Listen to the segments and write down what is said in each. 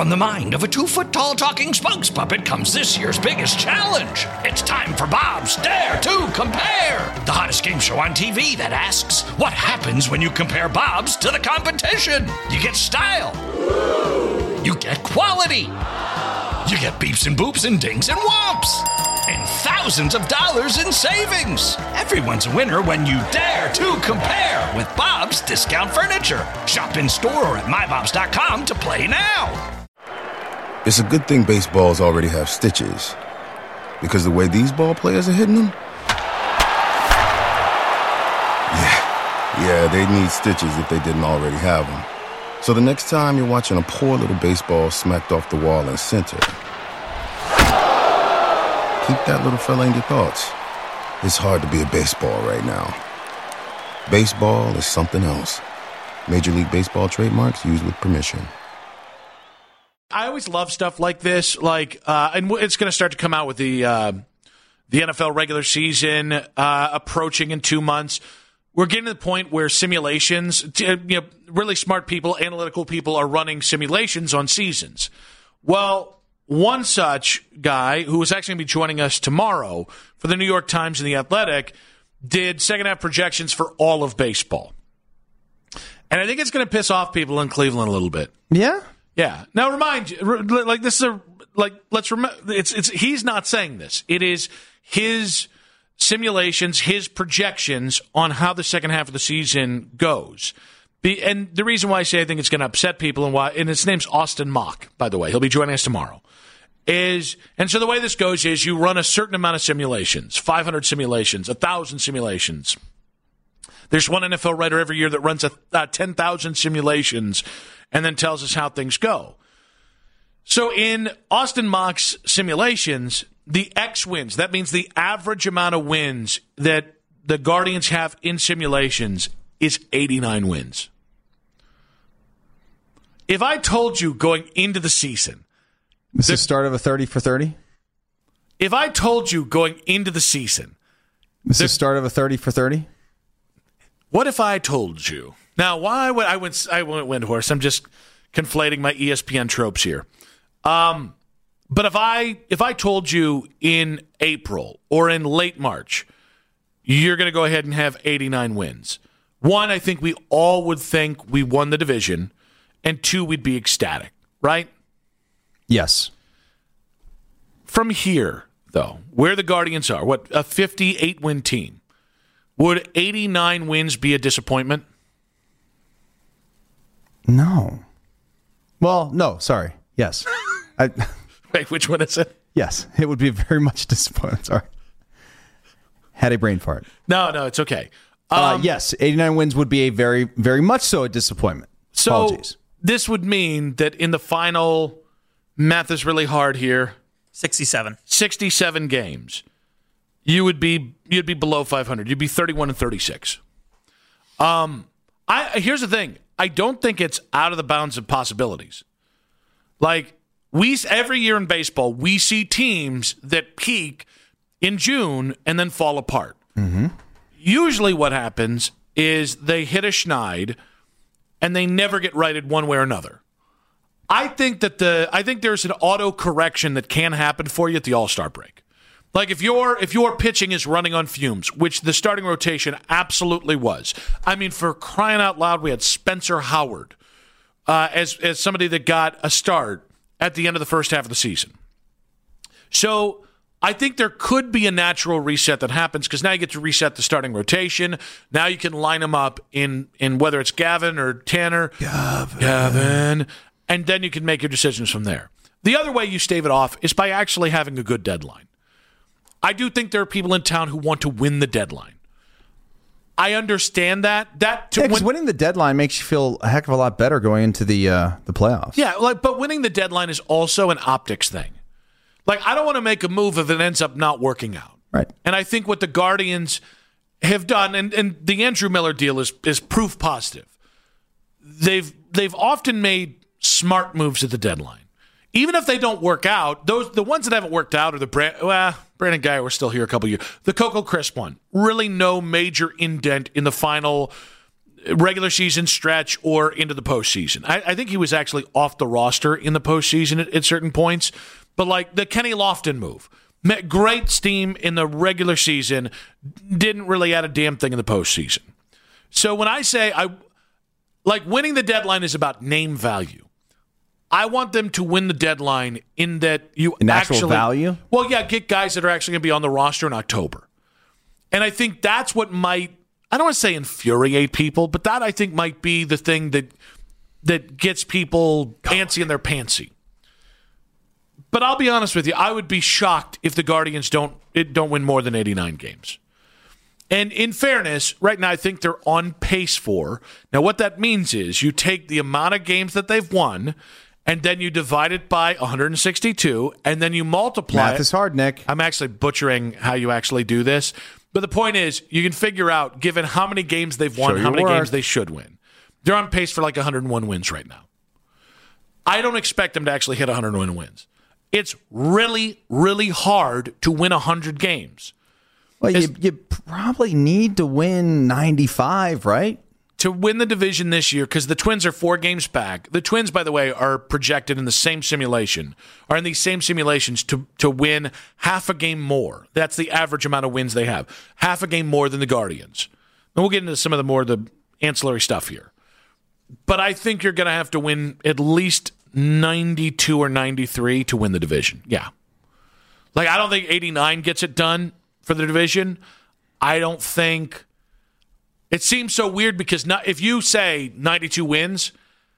From the mind of a 2-foot-tall talking spokes puppet comes this year's biggest challenge. It's time for Bob's Dare to Compare, the hottest game show on TV that asks, what happens when you compare Bob's to the competition? You get style. You get quality. You get beeps and boops and dings and whomps. And thousands of dollars in savings. Everyone's a winner when you dare to compare with Bob's Discount Furniture. Shop in store or at mybobs.com to play now. It's a good thing baseballs already have stitches, because the way these ball players are hitting them, yeah, they need stitches if they didn't already have them. So the next time you're watching a poor little baseball smacked off the wall in center, keep that little fella in your thoughts. It's hard to be a baseball right now. Baseball is something else. Major League Baseball trademarks used with permission. I always love stuff like this, and it's going to start to come out with the NFL regular season approaching in 2 months. We're getting to the point where simulations, really smart people, analytical people are running simulations on seasons. Well, one such guy who is actually going to be joining us tomorrow for the New York Times and The Athletic did second-half projections for all of baseball. And I think it's going to piss off people in Cleveland a little bit. Yeah? Yeah. Now, he's not saying this. It is his simulations, his projections on how the second half of the season goes. And the reason why I say I think it's going to upset people and his name's Austin Mock, by the way. He'll be joining us tomorrow. And so the way this goes is you run a certain amount of simulations, 500 simulations, 1,000 simulations. There's one NFL writer every year that runs 10,000 simulations and then tells us how things go. So in Austin Mock's simulations, the X wins, that means the average amount of wins that the Guardians have in simulations is 89 wins. If I told you going into the season... This is the start of a 30 for 30? If I told you going into the season... This is the start of a 30 for 30? What if I told you... Now, why would I went Windhorst? I'm just conflating my ESPN tropes here. But if I told you in April or in late March, you're going to go ahead and have 89 wins. One, I think we all would think we won the division, and two, we'd be ecstatic, right? Yes. From here, though, where the Guardians are, a 58-win team, would 89 wins be a disappointment? No. Well, no, sorry. Yes. Wait, which one is it? Yes, it would be very much a disappointment. Sorry. Had a brain fart. No, it's okay. Yes, 89 wins would be a very, very much so a disappointment. So Apologies. This would mean that in the final, math is really hard here, 67 games, you'd be below 500. You'd be 31-36. Here's the thing. I don't think it's out of the bounds of possibilities. Like, every year in baseball, we see teams that peak in June and then fall apart. Mm-hmm. Usually what happens is they hit a schneid and they never get righted one way or another. I think there's an auto correction that can happen for you at the All-Star break. Like if your pitching is running on fumes, which the starting rotation absolutely was. I mean, for crying out loud, we had Spencer Howard as somebody that got a start at the end of the first half of the season. So I think there could be a natural reset that happens because now you get to reset the starting rotation. Now you can line them up in whether it's Gavin or Tanner. Gavin. And then you can make your decisions from there. The other way you stave it off is by actually having a good deadline. I do think there are people in town who want to win the deadline. I understand that. Because winning the deadline makes you feel a heck of a lot better going into the playoffs. Yeah, but winning the deadline is also an optics thing. Like, I don't want to make a move if it ends up not working out. Right. And I think what the Guardians have done, and the Andrew Miller deal is proof positive. They've often made smart moves at the deadline. Even if they don't work out, the ones that haven't worked out are Brandon Guy, we're still here a couple years. The Coco Crisp one, really no major indent in the final regular season stretch or into the postseason. I think he was actually off the roster in the postseason at certain points. But like the Kenny Lofton move, great steam in the regular season, didn't really add a damn thing in the postseason. So when I say winning the deadline is about name value, I want them to win the deadline in that you actual value. Well, yeah, get guys that are actually going to be on the roster in October, and I think that's what might. I don't want to say infuriate people, but that I think might be the thing that gets people antsy in their pantsy. But I'll be honest with you, I would be shocked if the Guardians don't win more than 89 games. And in fairness, right now I think they're on pace for. Now what that means is you take the amount of games that they've won and then you divide it by 162 and then you multiply Math is hard, Nick. I'm actually butchering how you actually do this. But the point is, you can figure out, given how many games they've won, how many games they should win. They're on pace for like 101 wins right now. I don't expect them to actually hit 101 wins. It's really, really hard to win 100 games. Well, you probably need to win 95, right? To win the division this year, because the Twins are 4 games back. The Twins, by the way, are projected in the same simulation, are in these same simulations to win half a game more. That's the average amount of wins they have. Half a game more than the Guardians. And we'll get into some of the ancillary stuff here. But I think you're going to have to win at least 92 or 93 to win the division. Yeah. Like, I don't think 89 gets it done for the division. I don't think... It seems so weird because if you say 92 wins,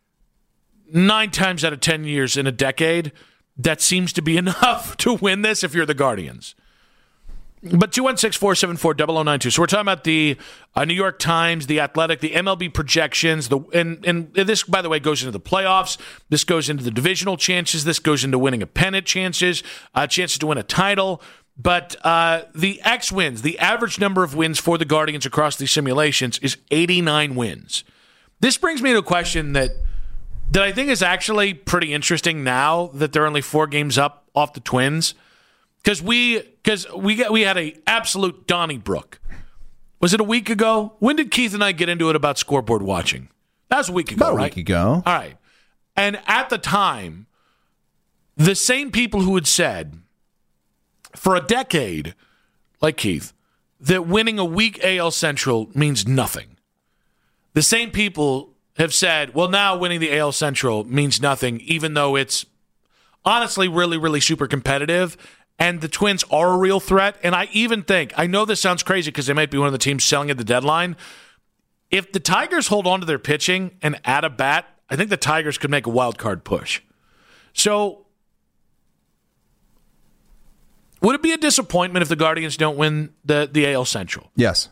9 times out of 10 years in a decade, that seems to be enough to win this if you're the Guardians. But 216-474-0092. So we're talking about the New York Times, the Athletic, the MLB projections, and this, by the way, goes into the playoffs. This goes into the divisional chances. This goes into winning a pennant chances to win a title. But the X wins, the average number of wins for the Guardians across these simulations is 89 wins. This brings me to a question that I think is actually pretty interesting now that they're only 4 games up off the Twins. Because we had a absolute Donnybrook. Was it a week ago? When did Keith and I get into it about scoreboard watching? That was a week ago, about right? A week ago. All right. And at the time, the same people who had said for a decade, like Keith, that winning a weak AL Central means nothing. The same people have said, well, now winning the AL Central means nothing, even though it's honestly really, really super competitive. And the Twins are a real threat. And I even think, I know this sounds crazy because they might be one of the teams selling at the deadline. If the Tigers hold on to their pitching and add a bat, I think the Tigers could make a wild card push. So would it be a disappointment if the Guardians don't win the AL Central? Yes.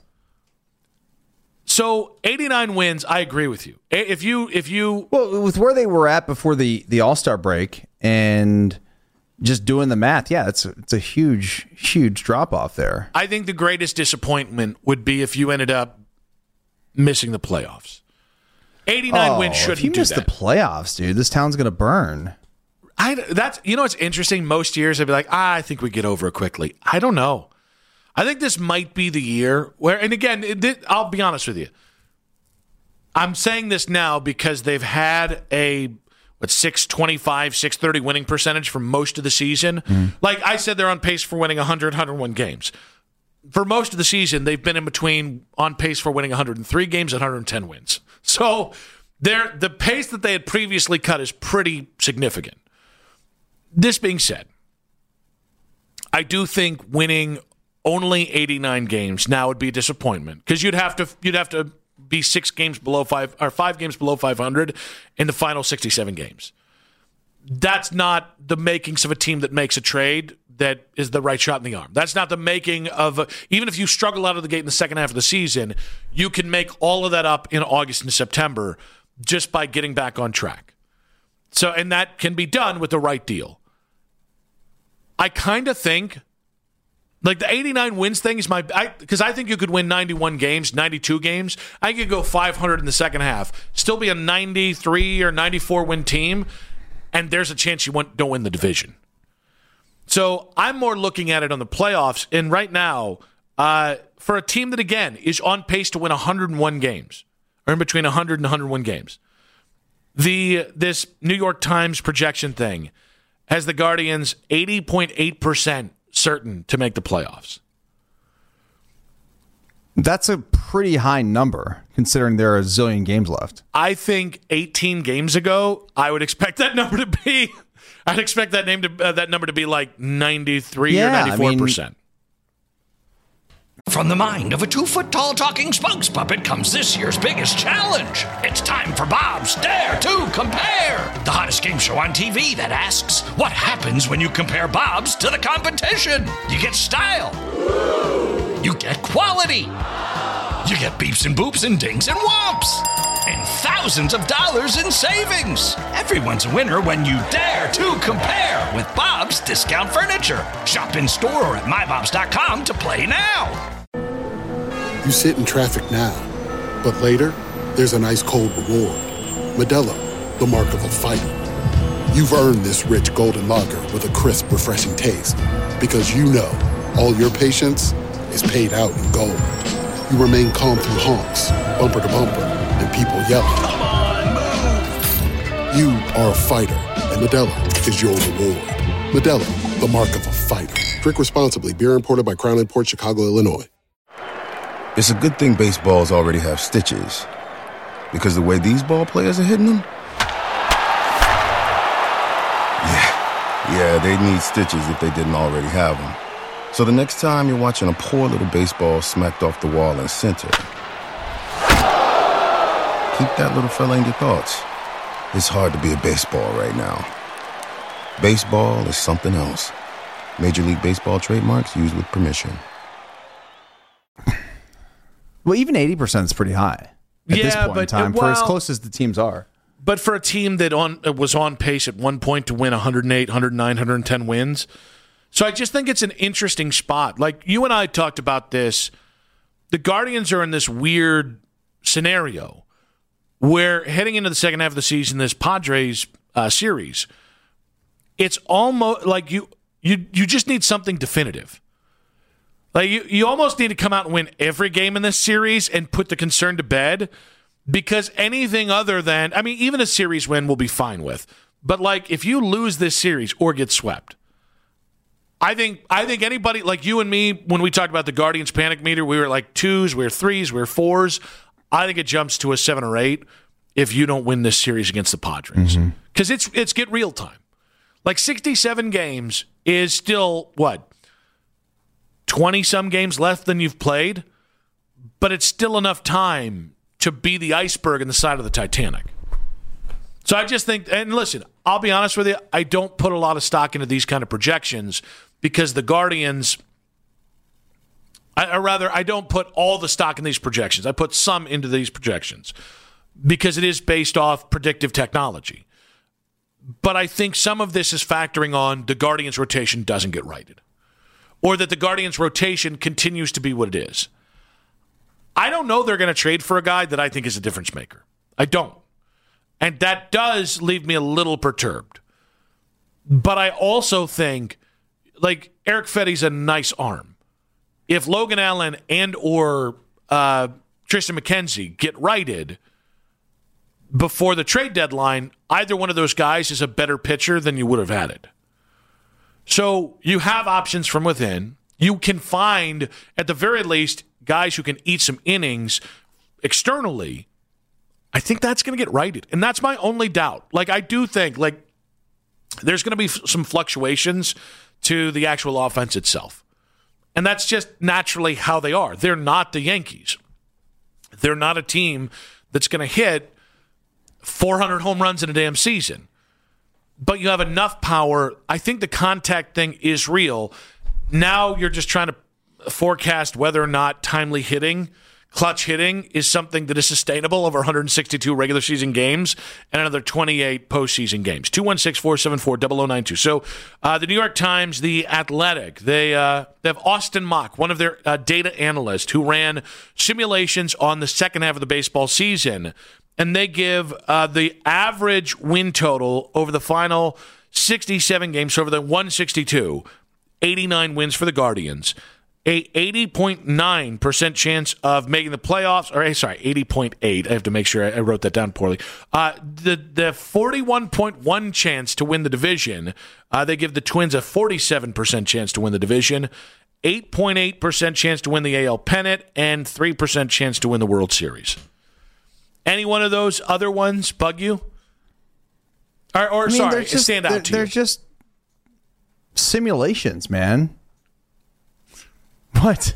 So 89 wins, I agree with you. If you Well, with where they were at before the All-Star break and just doing the math, yeah, it's a huge, huge drop-off there. I think the greatest disappointment would be if you ended up missing the playoffs. 89 wins shouldn't do that. If you miss the playoffs, dude, this town's going to burn. That's what's interesting? Most years I'd be like, I think we get over it quickly. I don't know. I think this might be the year where, and again, I'll be honest with you. I'm saying this now because they've had a 625, 630 winning percentage for most of the season. Like I said, they're on pace for winning 100, 101 games. For most of the season, they've been in between on pace for winning 103 games and 110 wins. So the pace that they had previously cut is pretty significant. This being said, I do think winning only 89 games now would be a disappointment because you'd have to be 5 games below 500 in the final 67 games. That's not the makings of a team that makes a trade that is the right shot in the arm. That's not the making of even if you struggle out of the gate in the second half of the season, you can make all of that up in August and September just by getting back on track. So, and that can be done with the right deal. I kind of think like the 89 wins thing is because I think you could win 91 games, 92 games. I could go 500 in the second half, still be a 93 or 94 win team, and there's a chance you don't win the division. So I'm more looking at it on the playoffs, and right now, for a team that, again, is on pace to win 101 games, are in between 100 and 101 games. This New York Times projection thing has the Guardians 80.8% certain to make the playoffs. That's a pretty high number, considering there are a zillion games left. I think 18 games ago, I would expect that number to be. I'd expect that number to be like 93 or 94%. From the mind of a 2-foot-tall talking spokes puppet comes this year's biggest challenge. It's time for Bob's Dare to Compare, the hottest game show on TV that asks, what happens when you compare Bob's to the competition? You get style. You get quality. You get beeps and boops and dings and whomps. And thousands of dollars in savings. Everyone's a winner when you dare to compare with Bob's Discount Furniture. Shop in store or at mybobs.com to play now. You sit in traffic now, but later, there's an ice-cold reward. Modelo, the mark of a fighter. You've earned this rich golden lager with a crisp, refreshing taste. Because you know, all your patience is paid out in gold. You remain calm through honks, bumper to bumper, and people yelling. Come on, move! You are a fighter, and Modelo is your reward. Modelo, the mark of a fighter. Drink responsibly. Beer imported by Crown Imports, Chicago, Illinois. It's a good thing baseballs already have stitches. Because the way these ball players are hitting them? Yeah, they'd need stitches if they didn't already have them. So the next time you're watching a poor little baseball smacked off the wall in center, keep that little fella in your thoughts. It's hard to be a baseball right now. Baseball is something else. Major League Baseball trademarks used with permission. Well, even 80% is pretty high at this point in time, for as close as the teams are. But for a team that was on pace at one point to win 108, 109, 110 wins. So I just think it's an interesting spot. Like, you and I talked about this. The Guardians are in this weird scenario where heading into the second half of the season, this Padres series, it's almost like you just need something definitive. Like you almost need to come out and win every game in this series and put the concern to bed, because anything other than, I mean, even a series win we'll be fine with. But like, if you lose this series or get swept, I think anybody like you and me, when we talked about the Guardians panic meter, we were like 2s, we were 3s, we were 4s. I think it jumps to a 7 or 8 if you don't win this series against the Padres. Because it's get real time. Like 67 games is still, what, 20-some games left than you've played? But it's still enough time to be the iceberg in the side of the Titanic. So I just think, and listen, I'll be honest with you, I don't put a lot of stock into these kind of projections because the Guardians, I don't put all the stock in these projections. I put some into these projections because it is based off predictive technology. But I think some of this is factoring on the Guardians' rotation doesn't get righted, or that the Guardians' rotation continues to be what it is. I don't know they're going to trade for a guy that I think is a difference maker. I don't. And that does leave me a little perturbed. But I also think, like, Eric Fetty's a nice arm. If Logan Allen and or Tristan McKenzie get righted before the trade deadline, either one of those guys is a better pitcher than you would have had it. So you have options from within. You can find, at the very least, guys who can eat some innings externally. I think that's going to get righted. And that's my only doubt. Like, I do think, like, there's going to be some fluctuations to the actual offense itself. And that's just naturally how they are. They're not the Yankees. They're not a team that's going to hit 400 home runs in a damn season. But you have enough power. I think the contact thing is real. Now you're just trying to forecast whether or not timely hitting, clutch hitting, is something that is sustainable over 162 regular season games and another 28 postseason games. 216-474-0092. So the New York Times, The Athletic, they have Austin Mock, one of their data analysts who ran simulations on the second half of the baseball season, and they give the average win total over the final 67 games, so over the 162, 89 wins for the Guardians, a 80.9% chance of making the playoffs. Or, sorry, 80.8. I have to make sure I wrote that down poorly. The 41.1 chance to win the division, they give the Twins a 47% chance to win the division, 8.8% chance to win the AL pennant, and 3% chance to win the World Series. Any one of those other ones bug you? Or sorry, stand out to you? They're just simulations, man. What?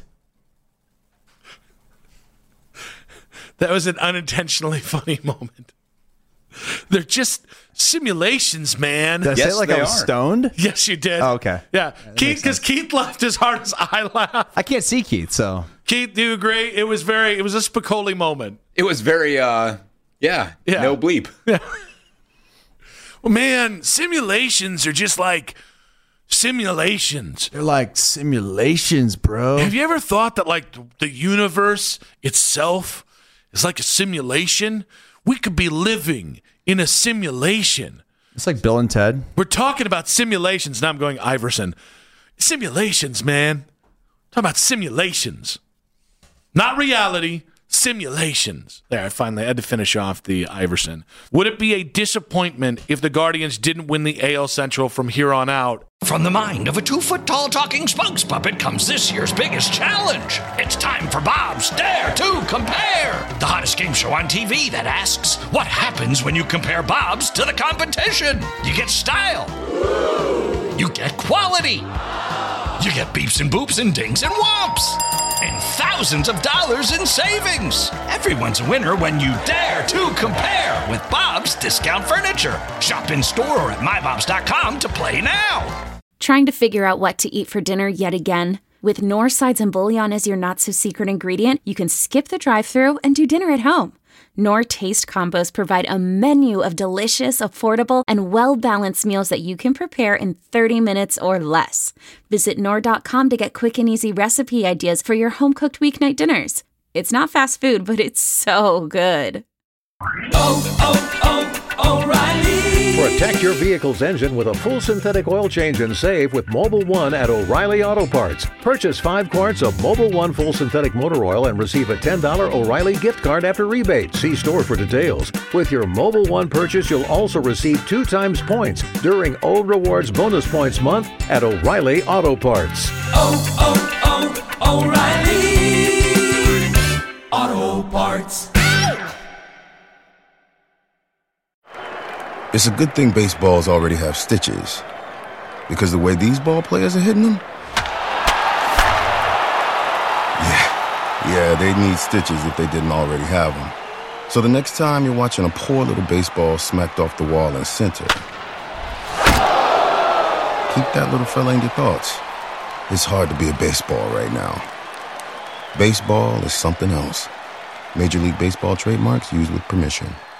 That was an unintentionally funny moment. They're just simulations, man. Did I say it like I was stoned? Yes, you did. Oh, okay. Yeah. Keith, because Keith laughed as hard as I laughed. I can't see Keith, so. Keith, do you agree? It was a Spicoli moment. It was very, no bleep. Yeah. Well, man, simulations are just like simulations. They're like simulations, bro. Have you ever thought that, like, the universe itself is like a simulation? We could be living in a simulation. It's like Bill and Ted. We're talking about simulations. Now I'm going Iverson. Simulations, man. Talking about simulations. Not reality. Simulations. There, I finally had to finish off the Iverson. Would it be a disappointment if the Guardians didn't win the AL Central from here on out? From the mind of a 2-foot-tall talking spokes puppet comes this year's biggest challenge. It's time for Bob's Dare to Compare, the hottest game show on TV that asks, what happens when you compare Bob's to the competition? You get style. You get quality. You get beeps and boops and dings and whomps. And thousands of dollars in savings. Everyone's a winner when you dare to compare with Bob's Discount Furniture. Shop in store or at mybobs.com to play now. Trying to figure out what to eat for dinner yet again? With Knorr sides and bouillon as your not-so-secret ingredient, you can skip the drive-thru and do dinner at home. Knorr Taste Combos provide a menu of delicious, affordable, and well-balanced meals that you can prepare in 30 minutes or less. Visit Knorr.com to get quick and easy recipe ideas for your home-cooked weeknight dinners. It's not fast food, but it's so good. O'Reilly. Protect your vehicle's engine with a full synthetic oil change and save with Mobil 1 at O'Reilly Auto Parts. Purchase 5 quarts of Mobil 1 full synthetic motor oil and receive a $10 O'Reilly gift card after rebate. See store for details. With your Mobil 1 purchase, you'll also receive 2 times points during O Rewards Bonus Points Month at O'Reilly Auto Parts. O'Reilly Auto Parts. It's a good thing baseballs already have stitches, because the way these ball players are hitting them, yeah, they'd need stitches if they didn't already have them. So the next time you're watching a poor little baseball smacked off the wall in center, keep that little fella in your thoughts. It's hard to be a baseball right now. Baseball is something else. Major League Baseball trademarks used with permission.